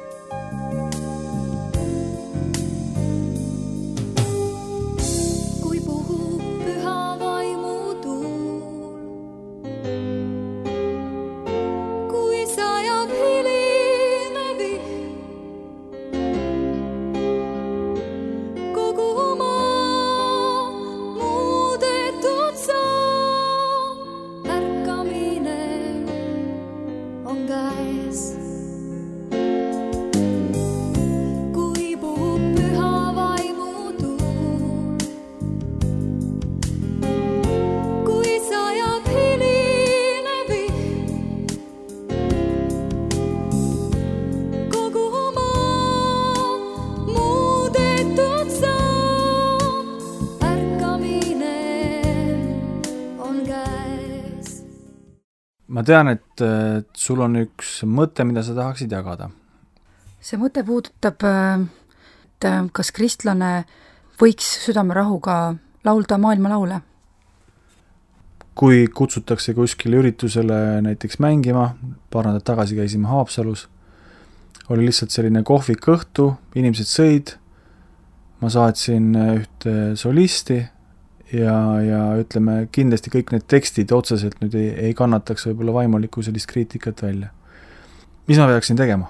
Ma tean, et sul on üks mõte, mida sa tahaksid jagada. See mõte puudutab, et kas kristlane võiks südamerahuga laulda maailma laule? Kui kutsutakse kuskile üritusele näiteks mängima, paar nädalat tagasi käisime Haapsalus, oli lihtsalt selline kohvik õhtu, inimesed sõid, ma saatsin ühte solisti, ja, ja ütleme, kindlasti kõik need tekstid otseselt nüüd ei, ei kannataks võib-olla vaimulikku sellist kriitikat välja. Mis ma peaksin tegema?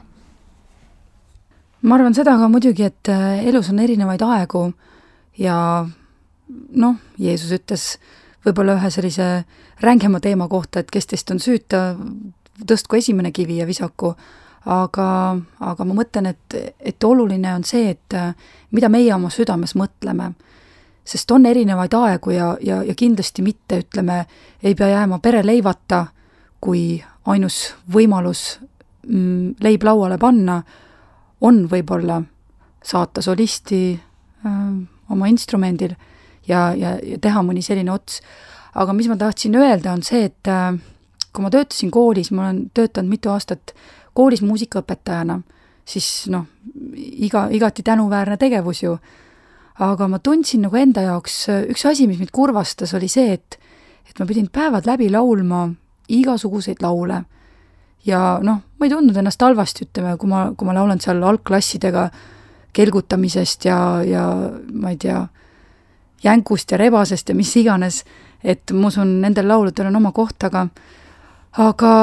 Ma arvan seda ka muidugi, et elus on erinevaid aegu ja noh, Jeesus ütles võib-olla ühe sellise rängema teema kohta, et kes teist on süüta, tõstku esimene kivi ja visaku, aga, aga ma mõtlen, et, et oluline on see, et mida meie oma südames mõtleme, sest on erinevaid aegu ja, ja, ja kindlasti mitte, ütleme, ei pea jääma pere leivata, kui ainus võimalus mm, leib lauale panna, on võib-olla saata solisti äh, oma instrumendil ja, ja, ja teha mõni selline ots. Aga mis ma tahtsin öelda, on see, et äh, kui ma töötasin koolis, ma olen töötanud mitu aastat koolis muusikaõpetajana, siis noh, iga, igati tänuväärne tegevus ju. Aga ma tundsin nagu enda jaoks, üks asi, mis mind kurvastas, oli see, et, et ma pidin päevad läbi laulma igasuguseid laule. Ja noh, ma ei tundnud ennast halvasti, ütleme, kui ma, kui ma laulan seal algklassidega kelgutamisest ja, ja ma ei tea, jänkust ja rebasest ja mis iganes, et ma usun, nendel lauludel on oma koht, aga, aga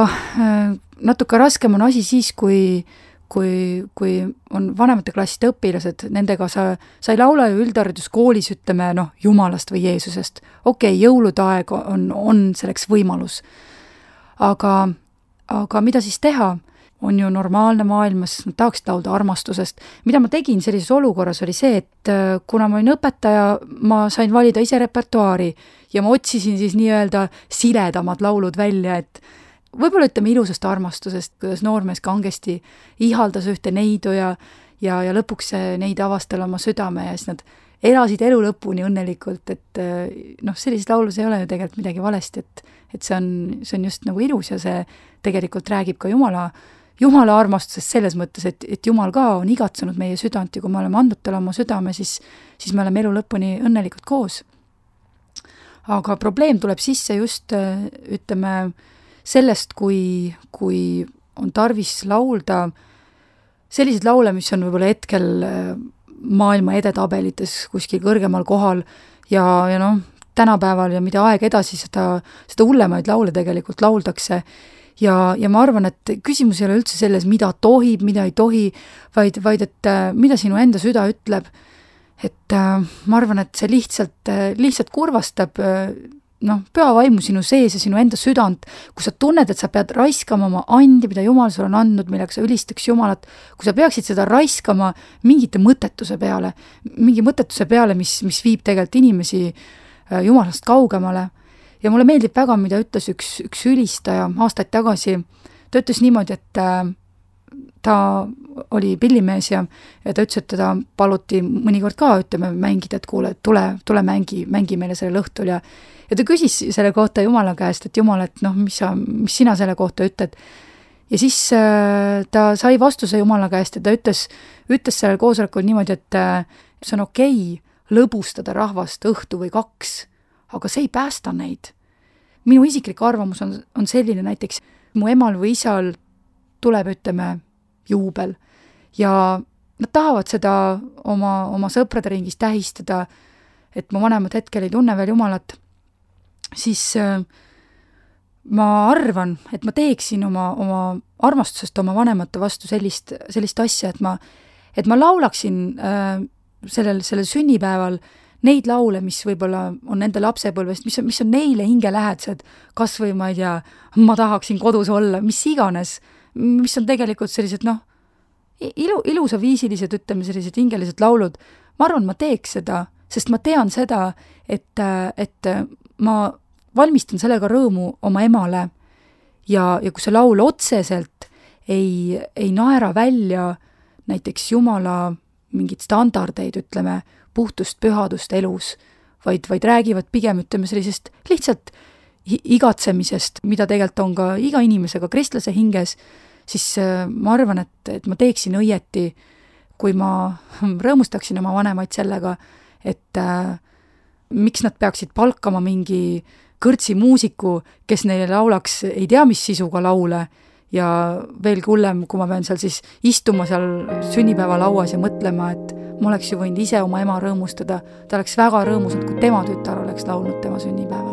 natuke raskem on asi siis, kui kui, kui on vanemate klasside õpilased, nendega sa, sa ei laula ju üldhariduskoolis, ütleme, noh, Jumalast või Jeesusest. Okei, okay, jõulude aeg on, on selleks võimalus. Aga, aga mida siis teha? On ju normaalne maailmas, tahaksid laulda armastusest. Mida ma tegin sellises olukorras oli see, et kuna ma olin õpetaja, ma sain valida ise repertuaari ja ma otsisin siis nii-öelda siledamad laulud välja, et võib-olla ütleme ilusast armastusest, kuidas noormees kangesti ihaldas ühte neidu ja, ja, ja lõpuks neid avastel oma südame ja siis nad elasid elu lõpuni õnnelikult, et noh, sellises laulus ei ole ju tegelikult midagi valesti, et, et see on, see on just nagu ilus ja see tegelikult räägib ka Jumala, Jumala armastusest selles mõttes, et, et Jumal ka on igatsenud meie südant ja kui me oleme andnud talle oma südame, siis, siis me oleme elu lõpuni õnnelikult koos. Aga probleem tuleb sisse just, ütleme, sellest, kui, kui on tarvis laulda sellised laule, mis on võib-olla hetkel maailma edetabelites kuskil kõrgemal kohal ja, ja noh, tänapäeval ja mida aeg edasi, seda, seda hullemaid laule tegelikult lauldakse ja, ja ma arvan, et küsimus ei ole üldse selles, mida tohib, mida ei tohi, vaid, vaid et mida sinu enda süda ütleb, et ma arvan, et see lihtsalt, lihtsalt kurvastab noh, püha vaimu sinu sees ja sinu enda südant, kui sa tunned, et sa pead raiskama oma andi, mida Jumal sul on andnud, millega sa ülistaks Jumalat, kui sa peaksid seda raiskama mingite mõttetuse peale, mingi mõttetuse peale, mis, mis viib tegelikult inimesi Jumalast kaugemale. Ja mulle meeldib väga, mida ütles üks, üks ülistaja aastaid tagasi. Ta ütles niimoodi, et ta oli pillimees ja, ja ta ütles, et teda paluti mõnikord ka, ütleme, mängida, et kuule, tule, tule mängi, mängi meile sellel õhtul ja ja ta küsis selle kohta Jumala käest, et Jumal, et noh, mis, sa, mis sina selle kohta ütled. Ja siis äh, ta sai vastuse Jumala käest ja ta ütles, ütles sellel koosolekul niimoodi, et äh, see on okei lõbustada rahvast õhtu või kaks, aga see ei päästa neid. Minu isiklik arvamus on, on selline näiteks, mu emal või isal tuleb, ütleme, juubel ja nad tahavad seda oma, oma sõprade ringis tähistada, et mu vanemad hetkel ei tunne veel Jumalat, siis äh, ma arvan, et ma teeksin oma, oma armastusest oma vanemate vastu sellist, sellist asja, et ma, et ma laulaksin äh, sellel, sellel sünnipäeval neid laule, mis võib-olla on nende lapsepõlvest, mis on, mis on neile hingelähedased, kas või ma ei tea, ma tahaksin kodus olla, mis iganes, mis on tegelikult sellised, noh, ilu, ilusaviisilised, ütleme, sellised hingelised laulud. Ma arvan, ma teeks seda, sest ma tean seda, et, et ma valmistan sellega rõõmu oma emale ja, ja kui see laul otseselt ei, ei naera välja näiteks Jumala mingid standardeid, ütleme, puhtust, pühadust elus, vaid, vaid räägivad pigem, ütleme, sellisest lihtsalt igatsemisest, mida tegelikult on ka iga inimesega kristlase hinges, siis ma arvan, et, et ma teeksin õieti, kui ma rõõmustaksin oma vanemaid sellega, et äh, miks nad peaksid palkama mingi kõrtsi muusiku, kes neile laulaks ei tea mis sisuga laule ja veel hullem, kui ma pean seal siis istuma seal sünnipäevalauas ja mõtlema, et ma oleks ju võinud ise oma ema rõõmustada. Ta oleks väga rõõmusnud, kui tema tütar oleks laulnud tema sünnipäeval.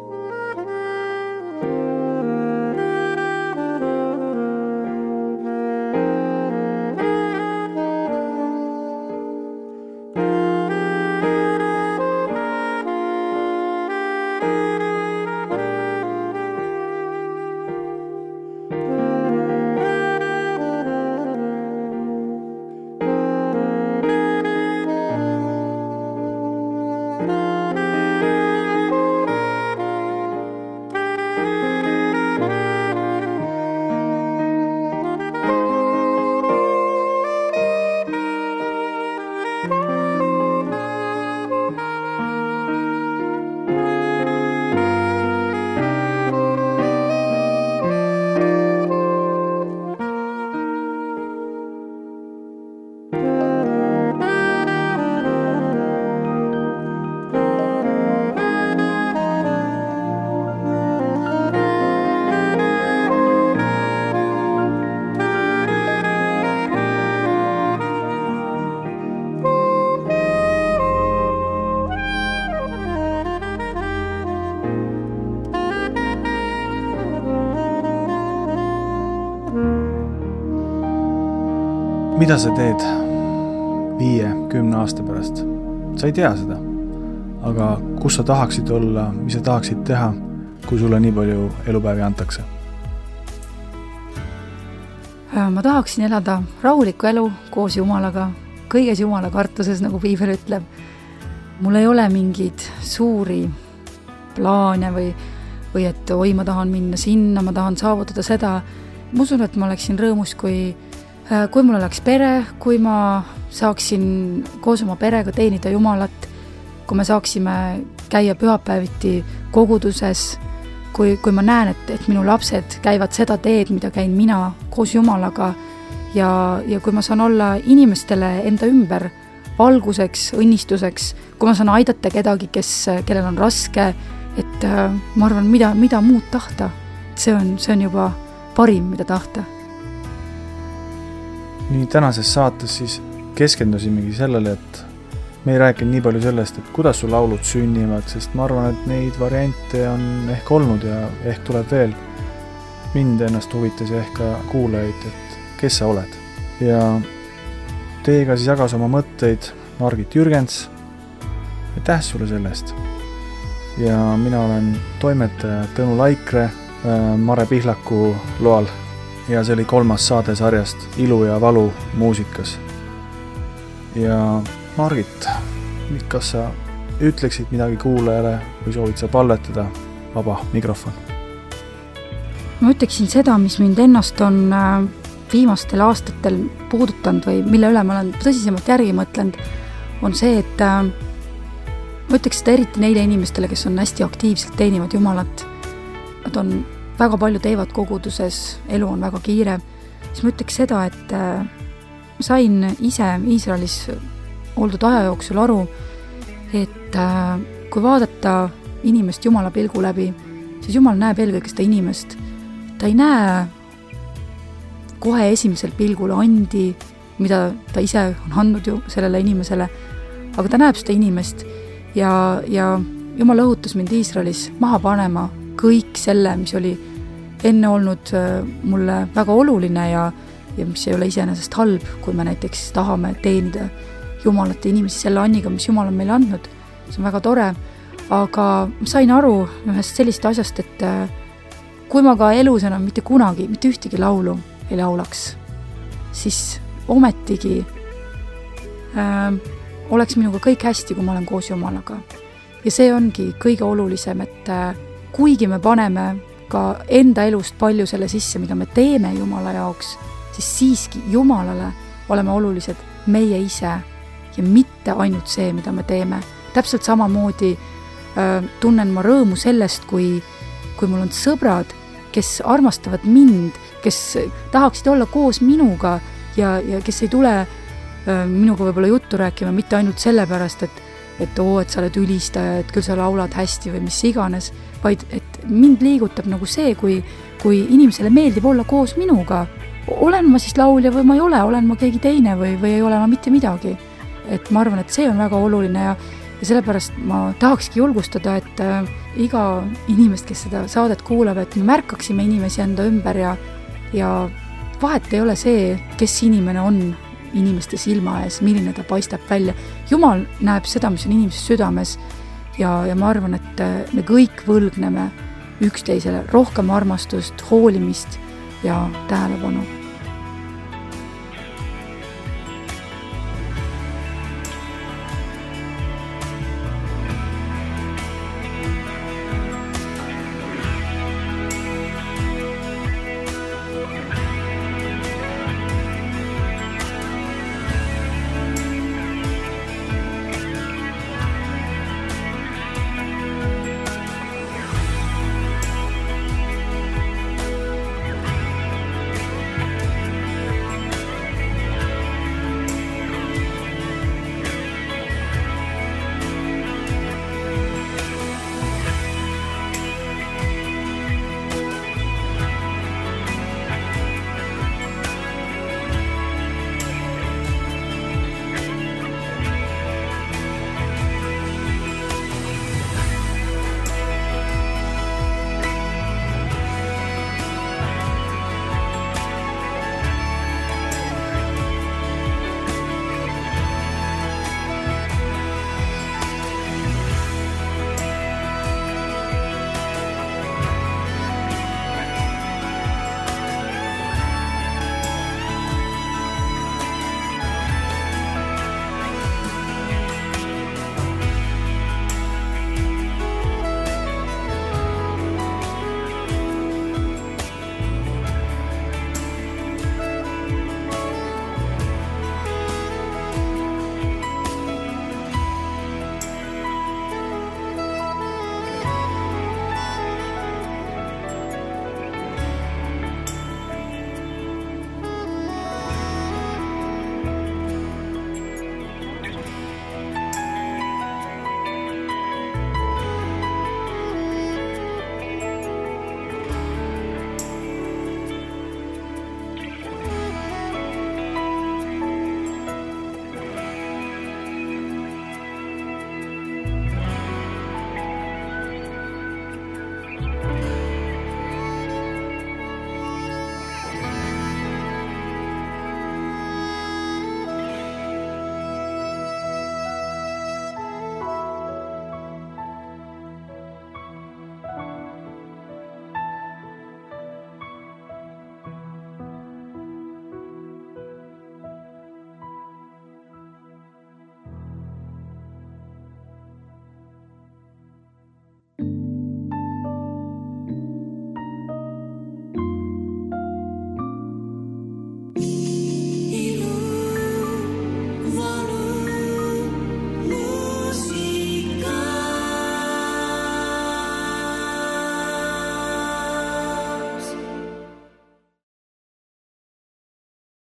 Mida sa teed viie, kümne aasta pärast? Sa ei tea seda. Aga kus sa tahaksid olla, mis sa tahaksid teha, kui sulle nii palju elupäevi antakse? Ma tahaksin elada rahulikku elu koos Jumalaga, kõiges Jumala kartuses, nagu Piibel ütleb. Mul ei ole mingeid suuri plaane või, või et oi, ma tahan minna sinna, ma tahan saavutada seda. Ma usun, et ma oleksin rõõmus, kui kui mul oleks pere, kui ma saaksin koos oma perega teenida Jumalat, kui me saaksime käia pühapäeviti koguduses, kui, kui ma näen, et, et minu lapsed käivad seda teed, mida käin mina koos Jumalaga ja, ja kui ma saan olla inimestele enda ümber valguseks, õnnistuseks, kui ma saan aidata kedagi, kes, kellel on raske, et ma arvan, mida, mida muud tahta. See on, see on juba parim, mida tahta. Nii tänases saates siis keskendusimegi sellele, et me ei rääkinud nii palju sellest, et kuidas su laulud sünnivad, sest ma arvan, et neid variante on ehk olnud ja ehk tuleb veel. Mind ennast huvitas ja ehk ka kuulajaid, et kes sa oled. Ja teiega siis jagas oma mõtteid Margit Jürgens. Aitäh sulle sellest. Ja mina olen toimetaja Tõnu Laikre Mare Pihlaku loal. Ja see oli kolmas saade sarjast Ilu ja valu muusikas. Ja Margit, kas sa ütleksid midagi kuulajale või soovid sa palvetada, vaba mikrofon. Ma ütleksin seda, mis mind ennast on viimastel aastatel puudutanud või mille üle ma olen tõsisemalt järgi mõtlenud, on see, et ma ütleks seda eriti neile inimestele, kes on hästi aktiivselt teenivad Jumalat. Nad on väga palju teevad koguduses, elu on väga kiire. Siis ma ütleks seda, et ma sain ise Iisraelis oldud aja jooksul aru, et kui vaadata inimest Jumala pilgu läbi, siis Jumal näeb eelkõige seda inimest. Ta ei näe kohe esimesel pilgul andi, mida ta ise on andnud ju sellele inimesele, aga ta näeb seda inimest ja, ja Jumal õhutas mind Iisraelis maha panema kõik selle, mis oli enne olnud mulle väga oluline ja, ja mis ei ole iseenesest halb, kui me näiteks tahame teenida Jumalat ja inimesi selle anniga, mis Jumal on meile andnud. See on väga tore, aga ma sain aru ühest sellist asjast, et kui ma ka elus enam mitte kunagi, mitte ühtegi laulu ei laulaks, siis ometigi äh, oleks minuga kõik hästi, kui ma olen koos Jumalaga. Ja see ongi kõige olulisem, et äh, kuigi me paneme ka enda elust palju selle sisse, mida me teeme Jumala jaoks, siis siiski Jumalale oleme olulised meie ise ja mitte ainult see, mida me teeme. Täpselt samamoodi äh, tunnen ma rõõmu sellest, kui, kui mul on sõbrad, kes armastavad mind, kes tahaksid olla koos minuga ja, ja kes ei tule äh, minuga võib-olla juttu rääkima mitte ainult sellepärast, et et oo, et sa oled ülistaja, et küll sa laulad hästi või mis iganes, vaid et mind liigutab nagu see, kui, kui inimesele meeldib olla koos minuga. Olen ma siis laulja või ma ei ole, olen ma keegi teine või, või ei ole ma mitte midagi. Et ma arvan, et see on väga oluline ja, ja sellepärast ma tahakski julgustada, et äh, iga inimest, kes seda saadet kuulab, et me märkaksime inimesi enda ümber ja, ja vahet ei ole see, kes inimene on inimeste silma ees, milline ta paistab välja. Jumal näeb seda, mis on inimese südames ja, ja ma arvan, et me kõik võlgneme üksteisele rohkem armastust, hoolimist ja tähelepanu.